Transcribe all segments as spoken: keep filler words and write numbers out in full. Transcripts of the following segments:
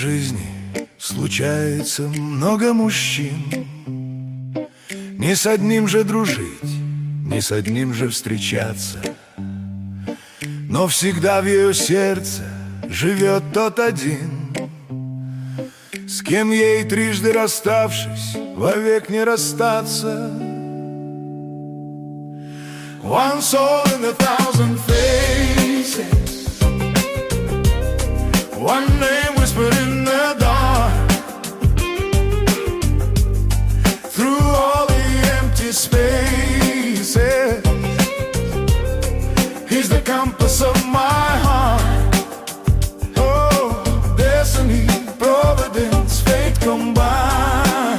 жизни случается много мужчин. Не с одним же дружить, не с одним же встречаться, но всегда в ее сердце живет тот один, с кем ей, трижды расставшись, вовек не расстаться. One soul in a thousand faces, one name whispered in the dark. Through all the empty spaces, he's the compass of my heart. Oh, destiny, providence, fate combined,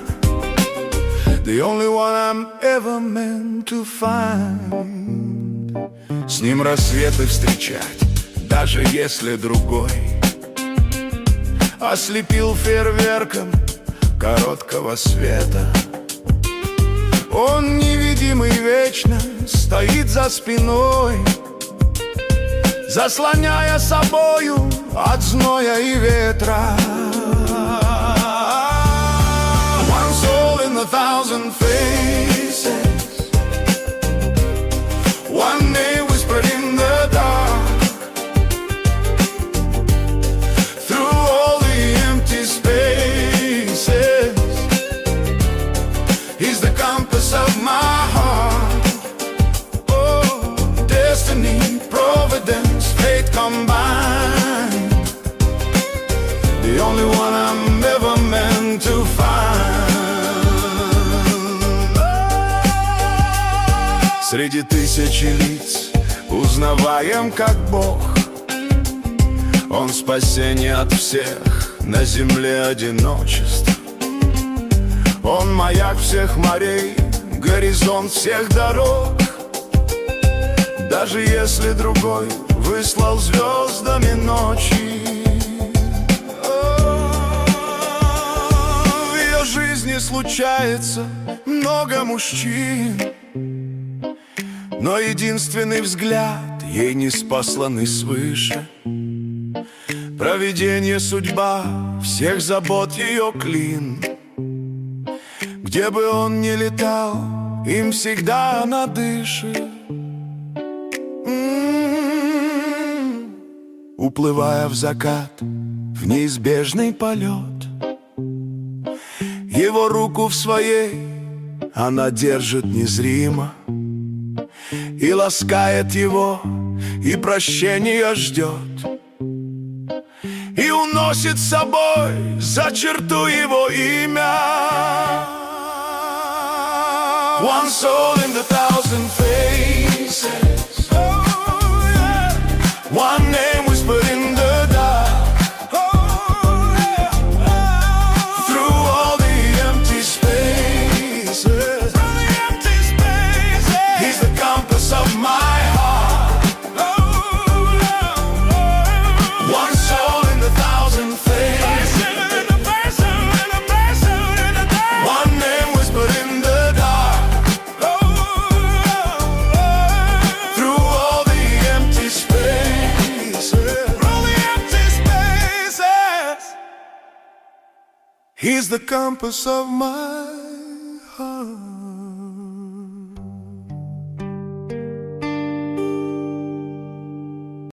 the only one I'm ever meant to find. С ним рассветы встречать, даже если другой ослепил фейерверком короткого света. Он невидимый вечно стоит за спиной, заслоняя собою от зноя и ветра. One soul in a thousand faces, one name whispered in the dark. Through all the empty spaces, he's the compass of my heart. Oh, destiny, providence, fate combined, the only one I'm ever meant to find. Среди тысячи лиц узнаваем как Бог. Он спасение от всех на земле одиночеств. Он маяк всех морей, горизонт всех дорог. Даже если другой выслал звездами ночи, в ее жизни случается много мужчин, но единственный взгляд ей не спосланы свыше. Провидение, судьба, всех забот ее клин. Где бы он ни летал, им всегда она дышит. М-м-м. Уплывая в закат, в неизбежный полет, его руку в своей она держит незримо и ласкает его, и прощения ждет, и уносит с собой за черту его имя. One soul in the thousand faces, oh, yeah. One name whispered in the dark. Oh, yeah. Through all the empty spaces, through the empty spaces, he's the compass of my heart. Oh, yeah. One soul in the thousand faces, one name whispered in the dark. He's the compass of my